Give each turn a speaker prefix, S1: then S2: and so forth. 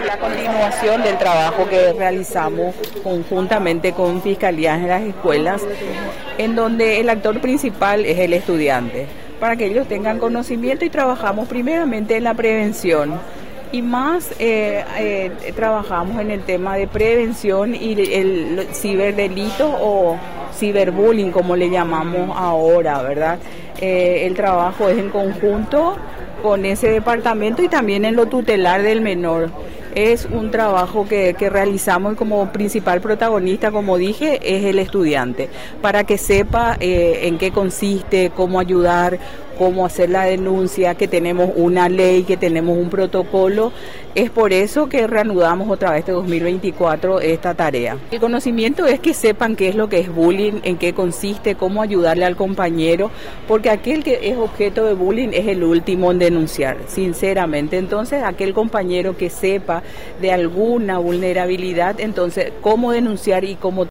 S1: la continuación del trabajo que realizamos conjuntamente con fiscalías en las escuelas, en donde el actor principal es el estudiante, para que ellos tengan conocimiento, y trabajamos primeramente en la prevención. Y más trabajamos en el tema de prevención y el ciberdelito o ciberbullying, como le llamamos ahora, ¿verdad? El trabajo es en conjunto con ese departamento y también en lo tutelar del menor. Es un trabajo que realizamos, y como principal protagonista, como dije, es el estudiante, para que sepa en qué consiste, cómo ayudar, cómo hacer la denuncia, que tenemos una ley, que tenemos un protocolo. Es por eso que reanudamos otra vez este 2024 esta tarea. El conocimiento es que sepan qué es lo que es bullying, en qué consiste, cómo ayudarle al compañero, porque aquel que es objeto de bullying es el último en denunciar, sinceramente. Entonces, aquel compañero que sepa de alguna vulnerabilidad, entonces, cómo denunciar y cómo